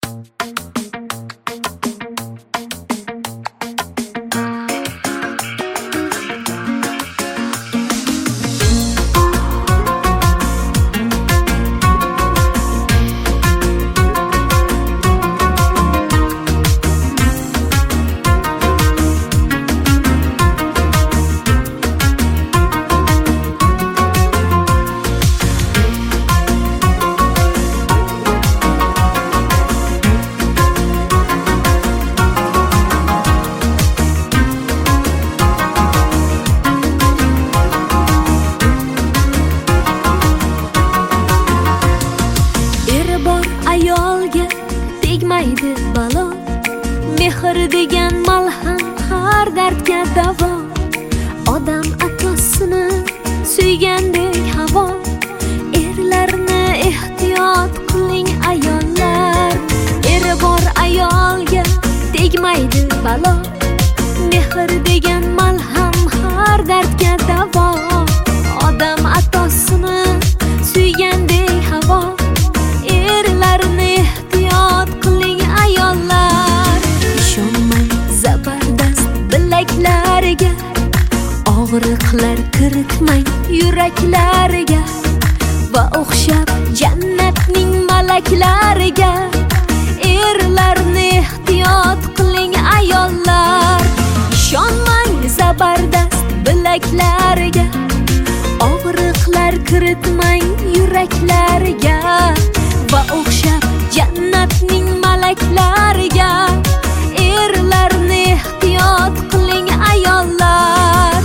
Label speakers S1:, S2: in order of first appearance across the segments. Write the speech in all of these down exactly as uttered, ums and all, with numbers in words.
S1: ayolga tegmaydi balo, mehr degan malham har dardga davo. Odam atosini suygandek havo, erlarni ehtiyot qiling ayollar. Eri bor ayolga tegmaydi balo, mehr degan malham har dardga davo. Odam atosini suygandek havo, erlarni ehtiyot qiling ayollar. Ishonmang zabardast bilaklariga, og'riqlar kiritmang yuraklariga, va o'xshab jannatning malaklariga, erlarni ehtiyot qiling ayollar. Ishonmang zabardast bilaklariga, og'riqlar kiritmang yuraklariga, va o'xshab jannatning malaklariga, erlarni ehtiyot qiling ayollar.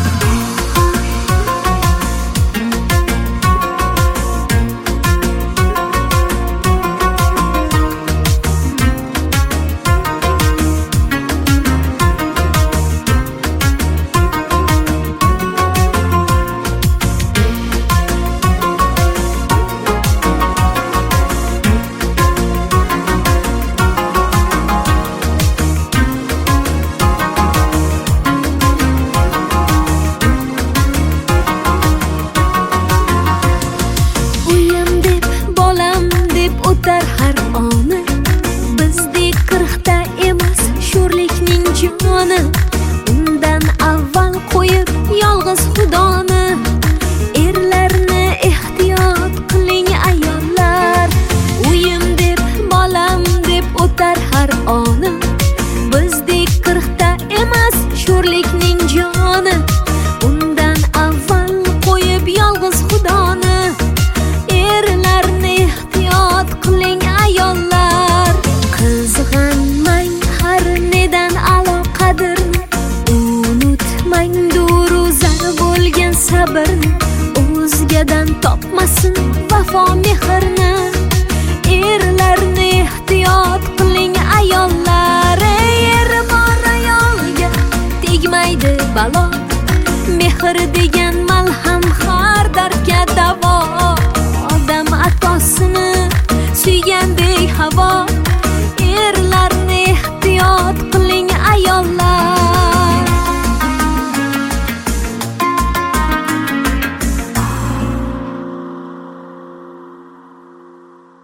S1: O'tar har oni, bizdek qirqta emas sho'rlikning joni. Undan avval qo'yib yolg'iz xudoni, erlarni ehtiyot qiling ayollar. Uyim deb, bolam deb o'tar har oni, bizdek qirqta emas sho'rlikning joni. Undan avval qo'yib yolg'iz xudoni, erlarni ehtiyot qiling ayollar. Qizg'anmang har nedan aloqadirni, unutmang duru zar bo'lgan sabrni. O'zgadan topmasin vafo mehrni, erlarni ehtiyot qiling ayollar. Eri bor ayolga tegmaydi balo, mehr degan malham har dardga davo.